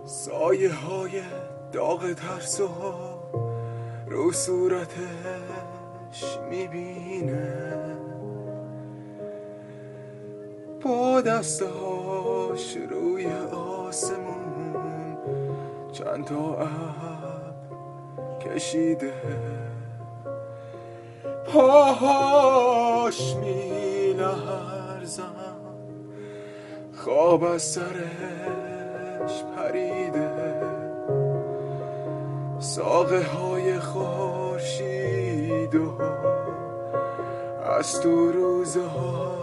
سایه های داغ ترسو رو صورتش میبینه، با دستهاش روی آسمون چند تا ابر کشیده، پاهاش میلرزن، خواب از سرش پریده، ساقه های خورشید و از تو روزها